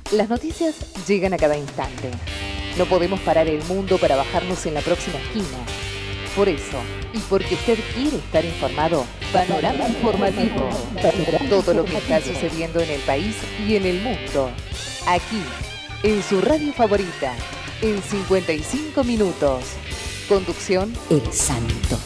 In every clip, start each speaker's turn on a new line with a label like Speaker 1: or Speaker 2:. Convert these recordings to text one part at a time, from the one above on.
Speaker 1: Las noticias llegan a cada instante. No podemos parar el mundo para bajarnos en la próxima esquina. Por eso, y porque usted quiere estar informado, Panorama Informativo. Todo lo que está sucediendo en el país y en el mundo. Aquí, en su radio favorita, en 55 minutos. Conducción, El Santo.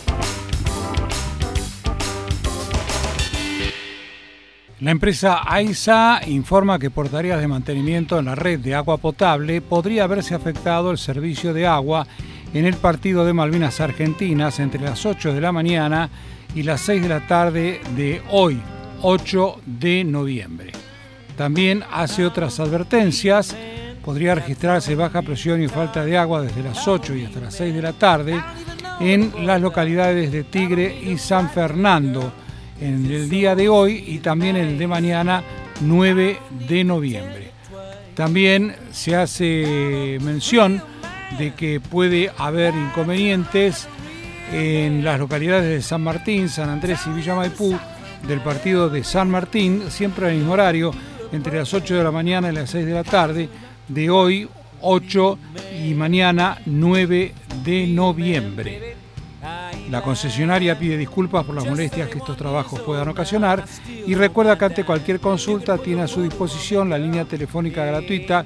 Speaker 2: La empresa AISA informa que por tareas de mantenimiento en la red de agua potable podría haberse afectado el servicio de agua en el partido de Malvinas Argentinas entre las 8 de la mañana y las 6 de la tarde de hoy, 8 de noviembre. También hace otras advertencias. Podría registrarse baja presión y falta de agua desde las 8 y hasta las 6 de la tarde en las localidades de Tigre y San Fernando en el día de hoy y también el de mañana 9 de noviembre. También se hace mención de que puede haber inconvenientes en las localidades de San Martín, San Andrés y Villa Maipú del partido de San Martín, siempre al mismo horario, entre las 8 de la mañana y las 6 de la tarde, de hoy 8 y mañana 9 de noviembre. La concesionaria pide disculpas por las molestias que estos trabajos puedan ocasionar y recuerda que ante cualquier consulta tiene a su disposición la línea telefónica gratuita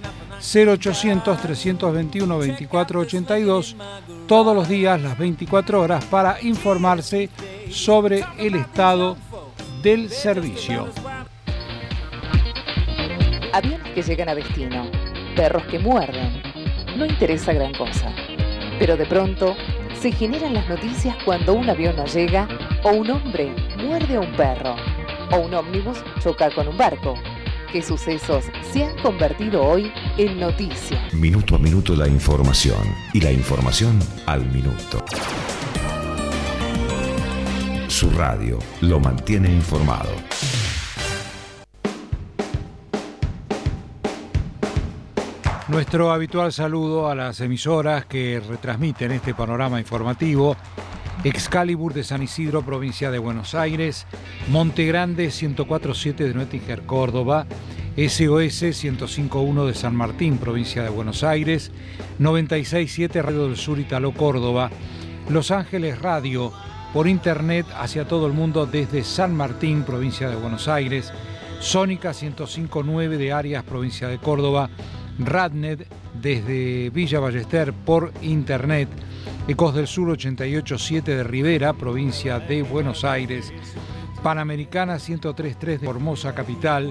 Speaker 2: 0800-321-2482 todos los días, las 24 horas, para informarse sobre el estado del servicio.
Speaker 1: Aviones que llegan a destino, perros que muerden. No interesa gran cosa, pero de pronto se generan las noticias cuando un avión no llega, o un hombre muerde a un perro, o un ómnibus choca con un barco. ¿Qué sucesos se han convertido hoy en noticia?
Speaker 3: Minuto a minuto la información, y la información al minuto. Su radio lo mantiene informado.
Speaker 2: Nuestro habitual saludo a las emisoras que retransmiten este panorama informativo: Excalibur de San Isidro, provincia de Buenos Aires; Monte Grande 104.7 de Nuettinger, Córdoba; SOS 105.1 de San Martín, provincia de Buenos Aires; 96.7 Radio del Sur, Italo, Córdoba; Los Ángeles Radio, por internet hacia todo el mundo desde San Martín, provincia de Buenos Aires; Sónica 105.9 de Arias, provincia de Córdoba; Radnet desde Villa Ballester por internet; Ecos del Sur 88.7 de Rivera, provincia de Buenos Aires; Panamericana 103.3 de Formosa, capital;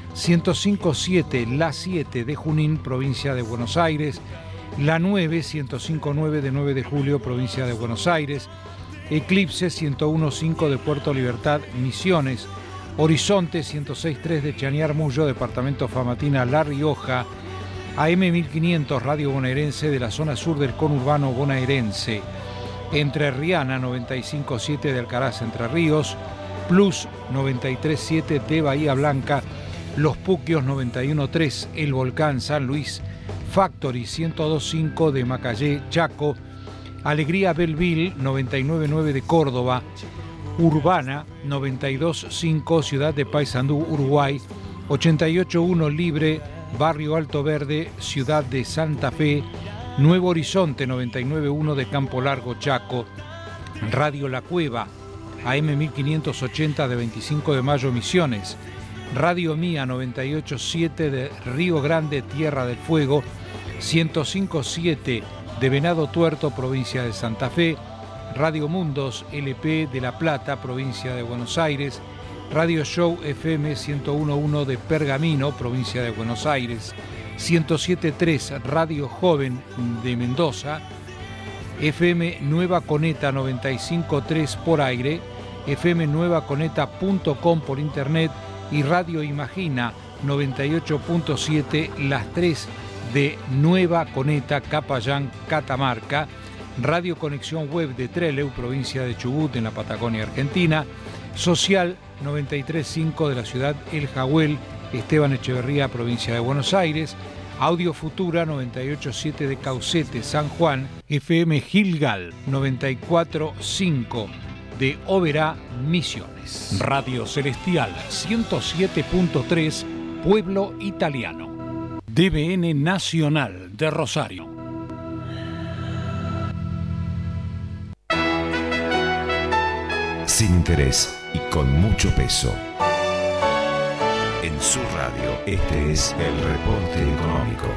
Speaker 2: 105.7 La 7 de Junín, provincia de Buenos Aires; La 9 105.9 de 9 de Julio, provincia de Buenos Aires; Eclipse 101.5 de Puerto Libertad, Misiones; Horizonte 106.3 de Chañar Mullo, departamento Famatina, La Rioja; AM 1500 Radio Bonaerense de la zona sur del conurbano bonaerense; Entrerriana 95.7 de Alcaraz, Entre Ríos; Plus 93.7 de Bahía Blanca; Los Puquios 91.3 El Volcán, San Luis; Factory 102.5 de Macayé, Chaco; Alegría Belleville 99.9 de Córdoba; Urbana 92.5 Ciudad de Paysandú, Uruguay; 88.1 Libre Barrio Alto Verde, Ciudad de Santa Fe; Nuevo Horizonte 99.1 de Campo Largo, Chaco; Radio La Cueva AM 1580 de 25 de Mayo, Misiones; Radio Mía 98.7 de Río Grande, Tierra del Fuego; 105.7 de Venado Tuerto, provincia de Santa Fe; Radio Mundos LP de La Plata, provincia de Buenos Aires; Radio Show FM 101.1 de Pergamino, provincia de Buenos Aires; 107.3 Radio Joven de Mendoza; FM Nueva Coneta 95.3 por aire; fmnuevaconeta.com por internet; y Radio Imagina 98.7 Las 3 de Nueva Coneta, Capayán, Catamarca; Radio Conexión Web de Trelew, provincia de Chubut, en la Patagonia Argentina; Social 93.5 de la ciudad El Jagüel, Esteban Echeverría, provincia de Buenos Aires; Audio Futura 98.7 de Caucete, San Juan; FM Gilgal 94.5 de Oberá, Misiones; Radio Celestial 107.3 Pueblo Italiano. DBN Nacional de Rosario.
Speaker 3: Sin interés y con mucho peso. En su radio, este es el reporte económico.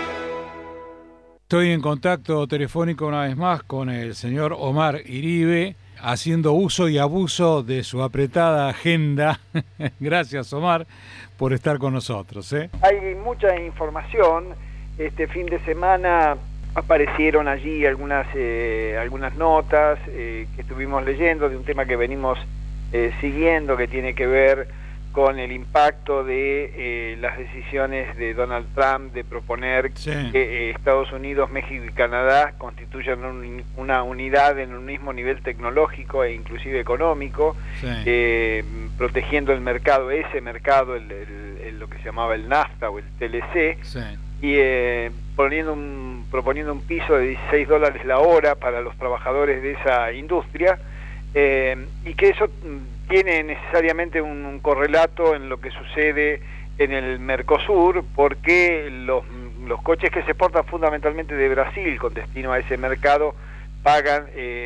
Speaker 2: Estoy en contacto telefónico una vez más con el señor Omar Iribe, haciendo uso y abuso de su apretada agenda. Gracias, Omar, por estar con nosotros.
Speaker 4: Hay mucha información. Este fin de semana aparecieron allí algunas notas que estuvimos leyendo de un tema que venimos siguiendo, que tiene que ver con el impacto de las decisiones de Donald Trump de proponer que Estados Unidos, México y Canadá constituyan una unidad en un mismo nivel tecnológico e inclusive económico, protegiendo el mercado, lo que se llamaba el NAFTA o el TLC, y proponiendo un piso de $16 la hora para los trabajadores de esa industria, y que eso tiene necesariamente un correlato en lo que sucede en el Mercosur, porque los coches que se exportan fundamentalmente de Brasil con destino a ese mercado pagan,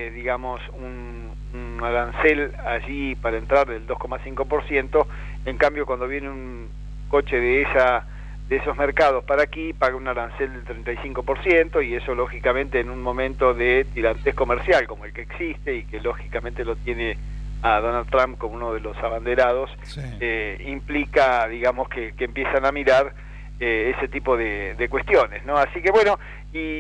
Speaker 4: un arancel allí para entrar del 2,5%, en cambio cuando viene un coche de esos mercados para aquí paga un arancel del 35%, y eso lógicamente en un momento de tirantez comercial como el que existe y que lógicamente lo tiene a Donald Trump como uno de los abanderados, implica, que empiezan a mirar ese tipo de cuestiones, ¿no? Así que bueno, y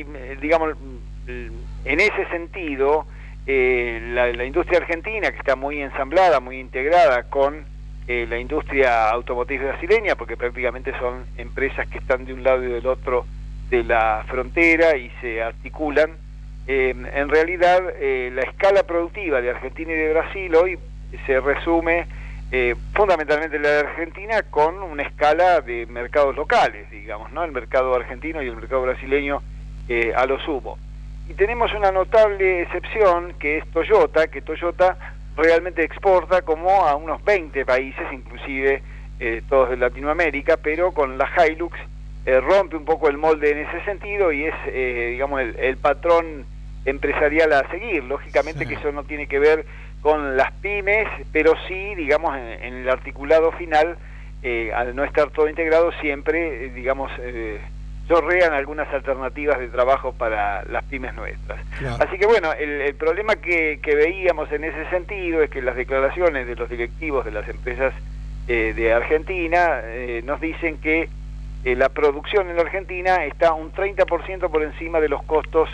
Speaker 4: en ese sentido, la industria argentina, que está muy ensamblada, muy integrada con la industria automotriz brasileña, porque prácticamente son empresas que están de un lado y del otro de la frontera y se articulan. En realidad, la escala productiva de Argentina y de Brasil hoy se resume fundamentalmente la de Argentina con una escala de mercados locales, ¿no? El mercado argentino y el mercado brasileño a lo sumo. Y tenemos una notable excepción, que es Toyota, que Toyota realmente exporta como a unos 20 países, inclusive todos de Latinoamérica, pero con la Hilux rompe un poco el molde en ese sentido y es, el patrón empresarial a seguir. Lógicamente que eso no tiene que ver con las pymes, pero sí, en el articulado final, al no estar todo integrado, siempre, chorrean algunas alternativas de trabajo para las pymes nuestras. Claro. Así que bueno, el problema que veíamos en ese sentido es que las declaraciones de los directivos de las empresas de Argentina nos dicen que la producción en la Argentina está un 30% por encima de los costos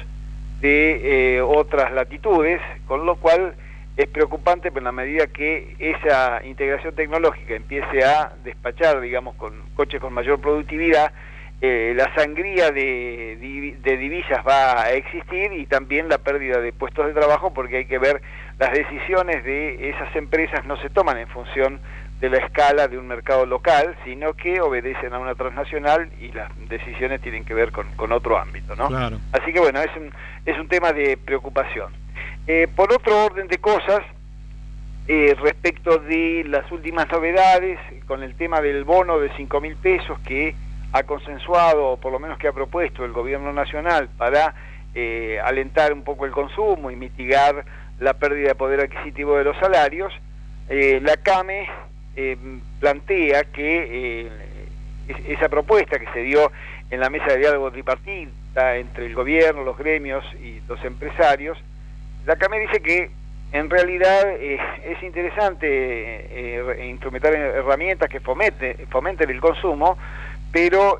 Speaker 4: de otras latitudes, con lo cual es preocupante, pero en la medida que esa integración tecnológica empiece a despachar, con coches con mayor productividad, la sangría de divisas va a existir, y también la pérdida de puestos de trabajo, porque hay que ver, las decisiones de esas empresas no se toman en función de la escala de un mercado local, sino que obedecen a una transnacional y las decisiones tienen que ver con otro ámbito, ¿no? Claro. Así que bueno, es un tema de preocupación. Por otro orden de cosas, respecto de las últimas novedades, con el tema del bono de 5.000 pesos que ha consensuado, o por lo menos que ha propuesto el gobierno nacional para alentar un poco el consumo y mitigar la pérdida de poder adquisitivo de los salarios, la CAME plantea que esa propuesta que se dio en la mesa de diálogo tripartita entre el gobierno, los gremios y los empresarios, la CAME dice que en realidad es interesante instrumentar herramientas que fomenten el consumo, pero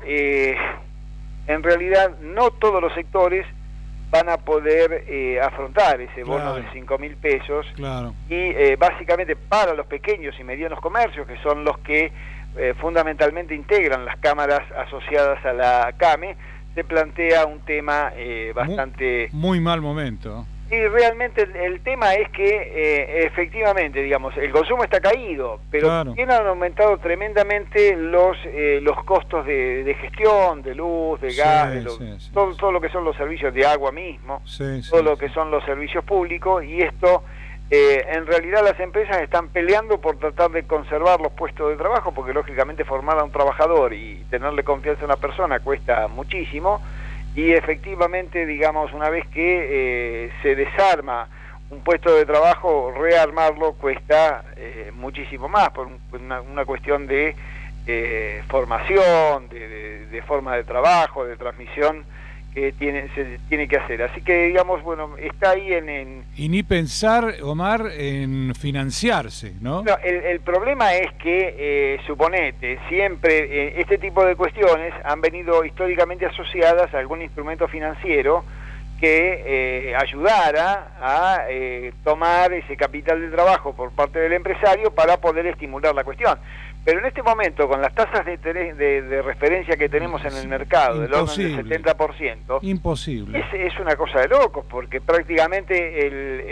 Speaker 4: en realidad no todos los sectores van a poder afrontar ese bono de 5.000 pesos, y básicamente para los pequeños y medianos comercios, que son los que fundamentalmente integran las cámaras asociadas a la CAME, se plantea un tema bastante...
Speaker 2: Muy mal momento.
Speaker 4: Y realmente el tema es que efectivamente, el consumo está caído, pero también han aumentado tremendamente los costos de gestión, de luz, de gas, todo lo que son los servicios de agua mismo, todo lo que son los servicios públicos, y esto En realidad las empresas están peleando por tratar de conservar los puestos de trabajo, porque lógicamente formar a un trabajador y tenerle confianza a una persona cuesta muchísimo, y efectivamente, digamos, una vez que se desarma un puesto de trabajo, rearmarlo cuesta muchísimo más, por una cuestión de formación, de forma de trabajo, de transmisión que se tiene que hacer. Así que, digamos, bueno, está ahí
Speaker 2: Y ni pensar, Omar, en financiarse, ¿no?
Speaker 4: No, el problema es que, suponete, siempre este tipo de cuestiones han venido históricamente asociadas a algún instrumento financiero que ayudara a tomar ese capital de trabajo por parte del empresario para poder estimular la cuestión. Pero en este momento, con las tasas de referencia que tenemos en el mercado, del orden del 70%,
Speaker 2: imposible.
Speaker 4: Es una cosa de locos, porque prácticamente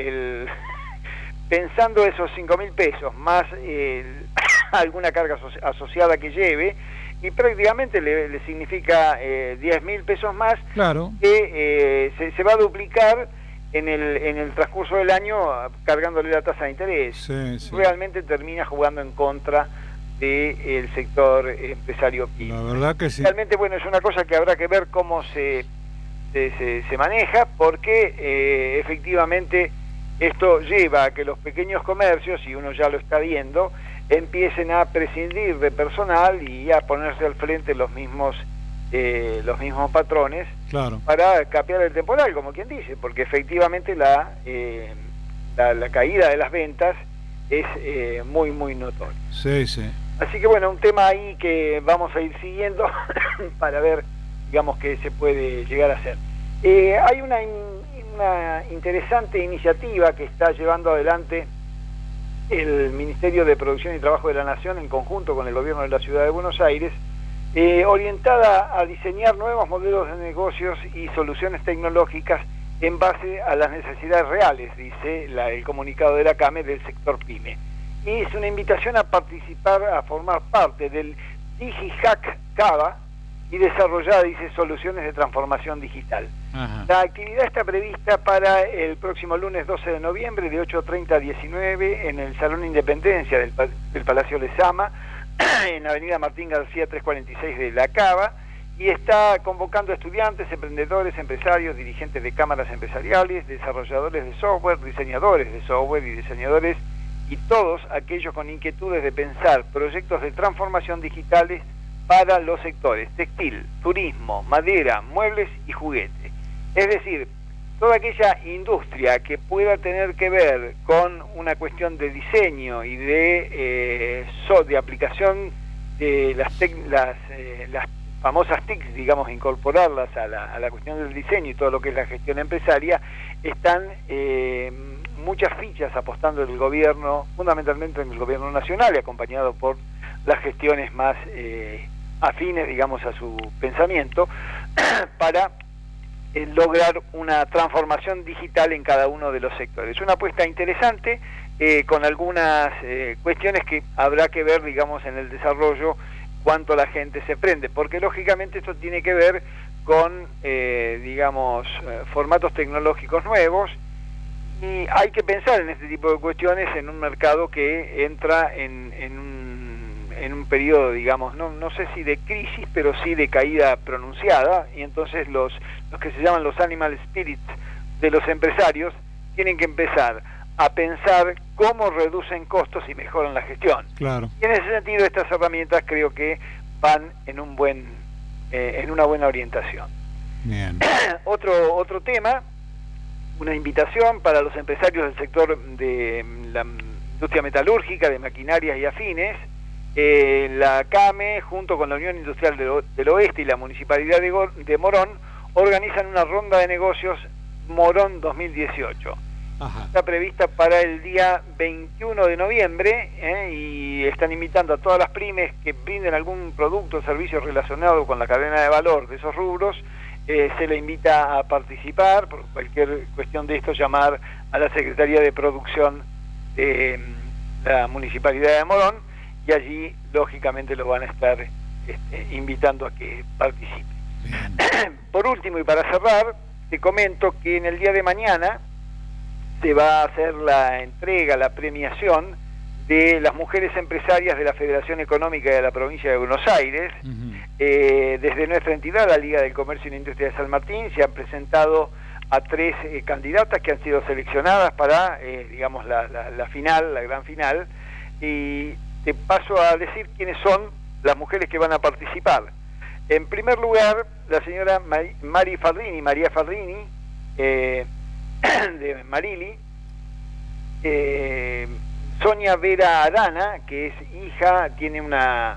Speaker 4: pensando esos 5.000 pesos más alguna carga asociada que lleve, y prácticamente le significa 10.000 pesos más,
Speaker 2: claro,
Speaker 4: que se va a duplicar en el transcurso del año cargándole la tasa de interés.
Speaker 2: Sí, sí.
Speaker 4: Realmente termina jugando en contra del sector empresario pyme.
Speaker 2: La verdad que sí.
Speaker 4: Realmente, bueno, es una cosa que habrá que ver cómo se maneja, porque efectivamente esto lleva a que los pequeños comercios, y uno ya lo está viendo, empiecen a prescindir de personal y a ponerse al frente los mismos patrones,
Speaker 2: claro,
Speaker 4: para capear el temporal, como quien dice, porque efectivamente la caída de las ventas es muy, muy notoria.
Speaker 2: Sí, sí.
Speaker 4: Así que bueno, un tema ahí que vamos a ir siguiendo para ver, digamos, qué se puede llegar a hacer. Hay una interesante iniciativa que está llevando adelante el Ministerio de Producción y Trabajo de la Nación en conjunto con el gobierno de la Ciudad de Buenos Aires, orientada a diseñar nuevos modelos de negocios y soluciones tecnológicas en base a las necesidades reales, dice el comunicado de la CAME del sector PYME. Y es una invitación a participar, a formar parte del DigiHack Cava y desarrollar, dice, soluciones de transformación digital.
Speaker 2: Ajá.
Speaker 4: La actividad está prevista para el próximo lunes 12 de noviembre de 8:30 a 19 en el Salón Independencia del Palacio Lezama, en Avenida Martín García 346 de La Cava, y está convocando a estudiantes, emprendedores, empresarios, dirigentes de cámaras empresariales, desarrolladores de software, diseñadores de software y diseñadores, y todos aquellos con inquietudes de pensar proyectos de transformación digitales para los sectores textil, turismo, madera, muebles y juguete. Es decir, toda aquella industria que pueda tener que ver con una cuestión de diseño y de aplicación de las famosas TICs, digamos, incorporarlas a la cuestión del diseño y todo lo que es la gestión empresaria, están muchas fichas apostando el gobierno, fundamentalmente en el gobierno nacional, y acompañado por las gestiones más afines, digamos, a su pensamiento, para lograr una transformación digital en cada uno de los sectores. Una apuesta interesante, con algunas cuestiones que habrá que ver, digamos, en el desarrollo, cuánto la gente se prende, porque lógicamente esto tiene que ver con, digamos, formatos tecnológicos nuevos, y hay que pensar en este tipo de cuestiones en un mercado que entra en un periodo, digamos, no sé si de crisis, pero sí de caída pronunciada, y entonces los que se llaman los animal spirits de los empresarios tienen que empezar a pensar cómo reducen costos y mejoran la gestión.
Speaker 2: Claro.
Speaker 4: Y en ese sentido estas herramientas creo que van en una buena orientación.
Speaker 2: Bien.
Speaker 4: Otro tema, una invitación para los empresarios del sector de la industria metalúrgica, de maquinarias y afines. La CAME, junto con la Unión Industrial del Oeste y la Municipalidad de Morón, organizan una ronda de negocios Morón 2018.
Speaker 2: Ajá.
Speaker 4: Está prevista para el día 21 de noviembre, y están invitando a todas las pymes que brinden algún producto o servicio relacionado con la cadena de valor de esos rubros. Se le invita a participar. Por cualquier cuestión de esto, llamar a la Secretaría de Producción de la Municipalidad de Morón, y allí lógicamente los van a estar invitando a que participen. Por último, y para cerrar, te comento que en el día de mañana se va a hacer la entrega, la premiación de las mujeres empresarias de la Federación Económica de la Provincia de Buenos Aires. Desde nuestra entidad, la Liga del Comercio y la Industria de San Martín, se han presentado a 3 candidatas que han sido seleccionadas para, digamos, la final, la gran final, y te paso a decir quiénes son las mujeres que van a participar. En primer lugar, la señora María Farrini, de Marili, Sonia Vera Arana, que es hija, tiene una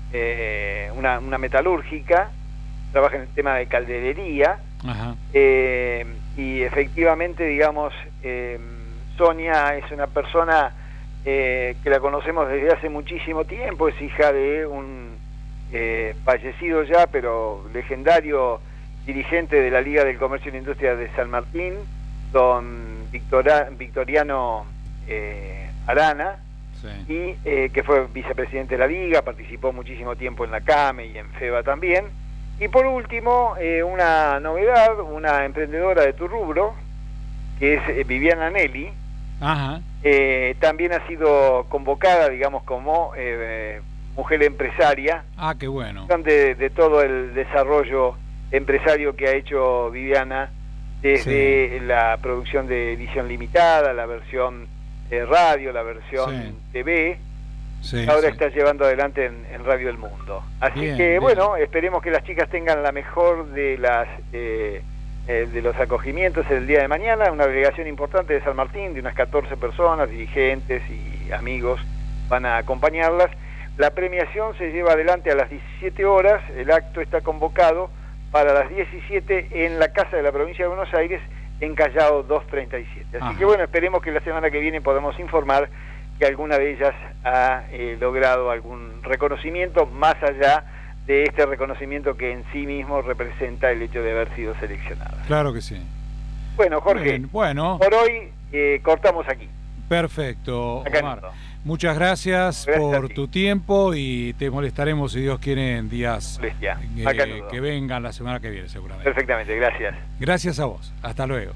Speaker 4: metalúrgica, trabaja en el tema de calderería. Ajá. Y efectivamente, digamos, Sonia es una persona que la conocemos desde hace muchísimo tiempo, es hija de un fallecido ya, pero legendario dirigente de la Liga del Comercio y la Industria de San Martín, don Victoriano Arana, sí. Y que fue vicepresidente de la Liga, participó muchísimo tiempo en la CAME y en FEBA también. Y por último, una novedad, una emprendedora de tu rubro, que es Viviana Nelly. Ajá. También ha sido convocada, digamos, como mujer empresaria.
Speaker 2: Ah, qué bueno.
Speaker 4: De todo el desarrollo empresario que ha hecho Viviana, desde la producción de edición limitada, la versión radio, la versión TV, ahora está llevando adelante en Radio El Mundo. Así que bueno, esperemos que las chicas tengan la mejor de los acogimientos el día de mañana. Una delegación importante de San Martín, de unas 14 personas, dirigentes y amigos, van a acompañarlas. La premiación se lleva adelante a las 17 horas, el acto está convocado para las 17 en la Casa de la Provincia de Buenos Aires, en Callao 237. Así que bueno, esperemos que la semana que viene podamos informar que alguna de ellas ha logrado algún reconocimiento, más allá de este reconocimiento que en sí mismo representa el hecho de haber sido seleccionada.
Speaker 2: Claro que sí.
Speaker 4: Bueno, Jorge, bien, bueno, por hoy cortamos aquí.
Speaker 2: Perfecto, Omar. Muchas gracias por tu tiempo y te molestaremos, si Dios quiere, en días que vengan la semana que viene, seguramente.
Speaker 4: Perfectamente, gracias.
Speaker 2: Gracias a vos. Hasta luego.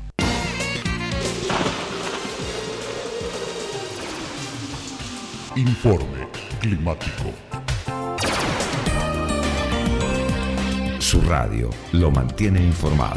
Speaker 3: Informe climático. Su radio lo mantiene informado.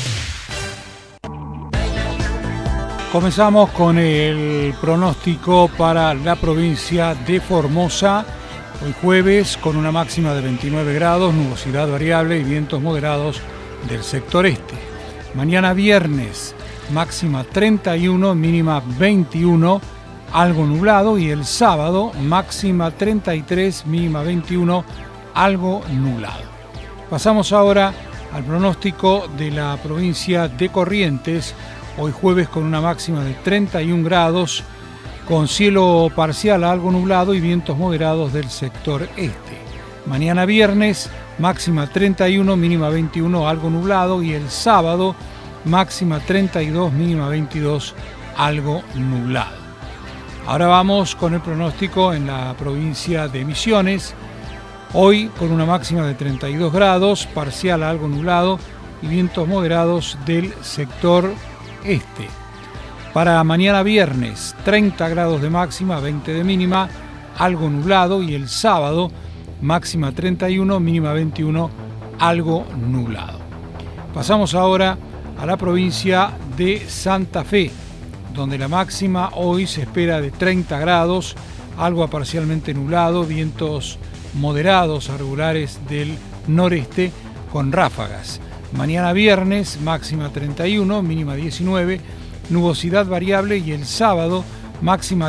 Speaker 2: Comenzamos con el pronóstico para la provincia de Formosa. Hoy jueves, con una máxima de 29 grados, nubosidad variable y vientos moderados del sector este. Mañana viernes, máxima 31, mínima 21, algo nublado. Y el sábado, máxima 33, mínima 21, algo nublado. Pasamos ahora al pronóstico de la provincia de Corrientes. Hoy jueves con una máxima de 31 grados, con cielo parcial a algo nublado y vientos moderados del sector este. Mañana viernes, máxima 31, mínima 21, algo nublado. Y el sábado, máxima 32, mínima 22, algo nublado. Ahora vamos con el pronóstico en la provincia de Misiones. Hoy con una máxima de 32 grados, parcial a algo nublado y vientos moderados del sector este. Para mañana viernes, 30 grados de máxima, 20 de mínima, algo nublado. Y el sábado, máxima 31, mínima 21, algo nublado. Pasamos ahora a la provincia de Santa Fe, donde la máxima hoy se espera de 30 grados, algo parcialmente nublado, vientos moderados a regulares del noreste con ráfagas. Mañana viernes, máxima 31, mínima 19, nubosidad variable. Y el sábado, máxima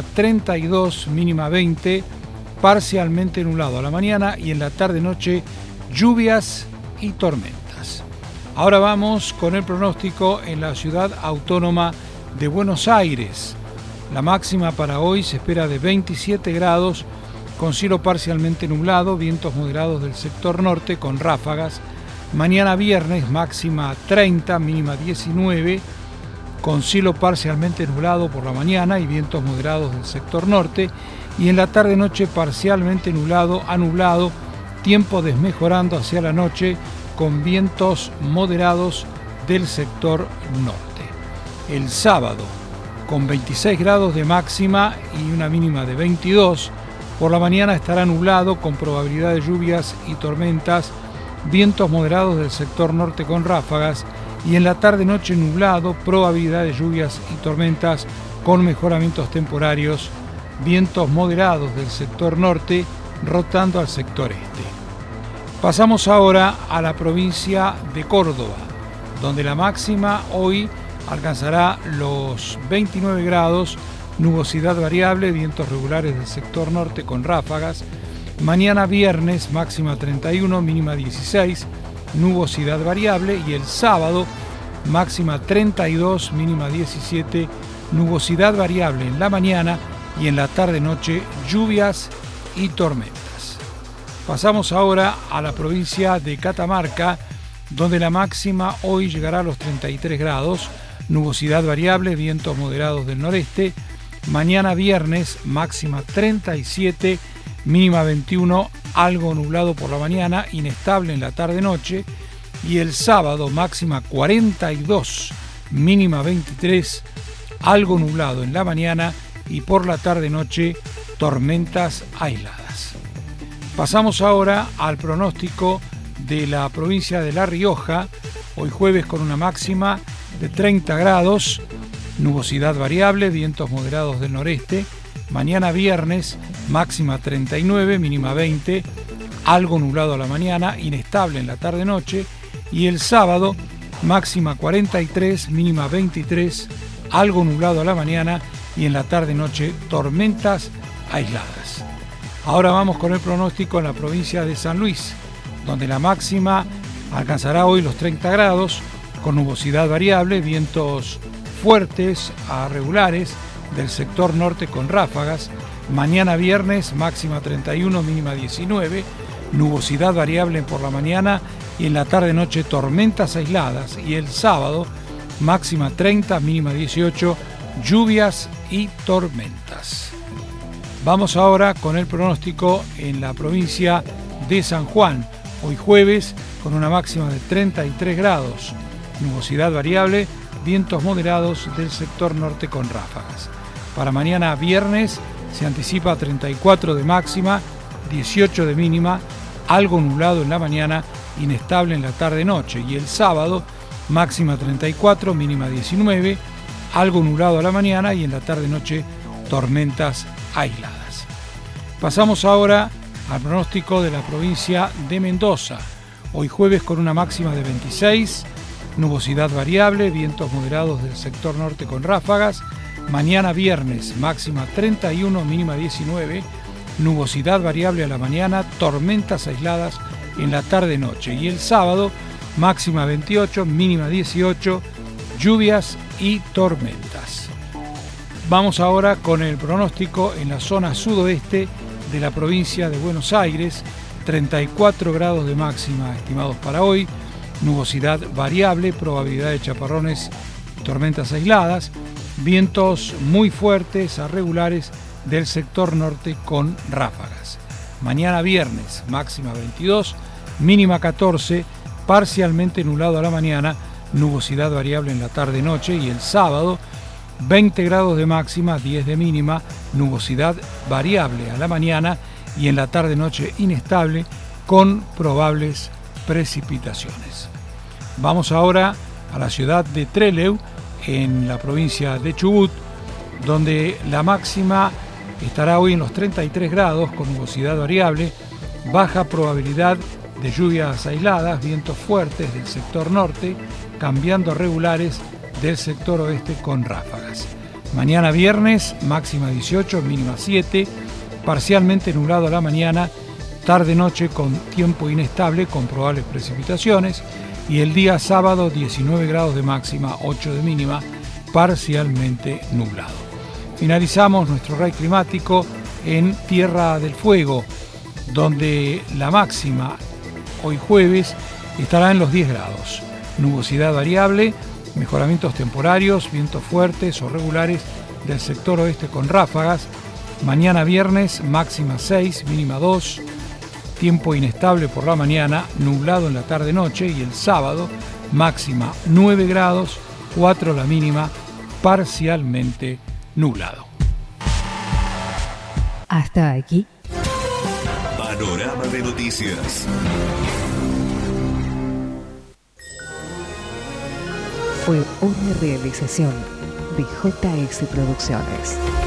Speaker 2: 32, mínima 20, parcialmente nublado a la mañana y en la tarde-noche lluvias y tormentas. Ahora vamos con el pronóstico en la ciudad autónoma de Buenos Aires. La máxima para hoy se espera de 27 grados, con cielo parcialmente nublado, vientos moderados del sector norte con ráfagas. Mañana viernes, máxima 30, mínima 19, con cielo parcialmente nublado por la mañana y vientos moderados del sector norte. Y en la tarde-noche parcialmente nublado a nublado, tiempo desmejorando hacia la noche con vientos moderados del sector norte. El sábado, con 26 grados de máxima y una mínima de 22. Por la mañana estará nublado con probabilidad de lluvias y tormentas, vientos moderados del sector norte con ráfagas, y en la tarde-noche nublado, probabilidad de lluvias y tormentas con mejoramientos temporarios, vientos moderados del sector norte rotando al sector este. Pasamos ahora a la provincia de Córdoba, donde la máxima hoy alcanzará los 29 grados, nubosidad variable, vientos regulares del sector norte con ráfagas. Mañana viernes máxima 31, mínima 16, nubosidad variable, y el sábado máxima 32, mínima 17, nubosidad variable en la mañana y en la tarde-noche lluvias y tormentas. Pasamos ahora a la provincia de Catamarca, donde la máxima hoy llegará a los 33 grados, nubosidad variable, vientos moderados del noreste. Mañana viernes máxima 37, mínima 21, algo nublado por la mañana, inestable en la tarde-noche. Y el sábado máxima 42, mínima 23, algo nublado en la mañana y por la tarde-noche tormentas aisladas. Pasamos ahora al pronóstico de la provincia de La Rioja, hoy jueves con una máxima de 30 grados, nubosidad variable, vientos moderados del noreste. Mañana viernes máxima 39, mínima 20, algo nublado a la mañana, inestable en la tarde-noche. Y el sábado máxima 43, mínima 23, algo nublado a la mañana y en la tarde-noche tormentas aisladas. Ahora vamos con el pronóstico en la provincia de San Luis, donde la máxima alcanzará hoy los 30 grados, con nubosidad variable, vientos fuertes a regulares del sector norte con ráfagas. Mañana viernes máxima 31, mínima 19, nubosidad variable por la mañana y en la tarde-noche tormentas aisladas. Y el sábado máxima 30, mínima 18, lluvias y tormentas. Vamos ahora con el pronóstico en la provincia de San Juan, hoy jueves con una máxima de 33 grados, nubosidad variable, vientos moderados del sector norte con ráfagas. Para mañana viernes se anticipa 34 de máxima, 18 de mínima, algo nublado en la mañana, inestable en la tarde-noche. Y el sábado máxima 34, mínima 19, algo nublado a la mañana y en la tarde-noche tormentas aisladas. Pasamos ahora al pronóstico de la provincia de Mendoza, hoy jueves con una máxima de 26, nubosidad variable, vientos moderados del sector norte con ráfagas. Mañana viernes máxima 31, mínima 19, nubosidad variable a la mañana, tormentas aisladas en la tarde-noche. Y el sábado máxima 28, mínima 18, lluvias y tormentas. Vamos ahora con el pronóstico en la zona sudoeste de la provincia de Buenos Aires, 34 grados de máxima estimados para hoy, nubosidad variable, probabilidad de chaparrones y tormentas aisladas, vientos muy fuertes a regulares del sector norte con ráfagas. Mañana viernes máxima 22, mínima 14, parcialmente nublado a la mañana, nubosidad variable en la tarde-noche. Y el sábado 20 grados de máxima, 10 de mínima, nubosidad variable a la mañana y en la tarde-noche inestable con probables precipitaciones. Vamos ahora a la ciudad de Trelew, en la provincia de Chubut, donde la máxima estará hoy en los 33 grados con nubosidad variable, baja probabilidad de lluvias aisladas, vientos fuertes del sector norte, cambiando a regulares del sector oeste con ráfagas. Mañana viernes, máxima 18, mínima 7, parcialmente nublado a la mañana, tarde-noche con tiempo inestable con probables precipitaciones. Y el día sábado 19 grados de máxima, 8 de mínima, parcialmente nublado. Finalizamos nuestro RAI climático en Tierra del Fuego, donde la máxima hoy jueves estará en los 10 grados. Nubosidad variable, mejoramientos temporarios, vientos fuertes o regulares del sector oeste con ráfagas. Mañana viernes máxima 6, mínima 2, tiempo inestable por la mañana, nublado en la tarde-noche. Y el sábado máxima 9 grados, 4 la mínima, parcialmente nublado.
Speaker 1: Hasta aquí.
Speaker 3: Panorama de noticias.
Speaker 1: Fue una realización de JS Producciones.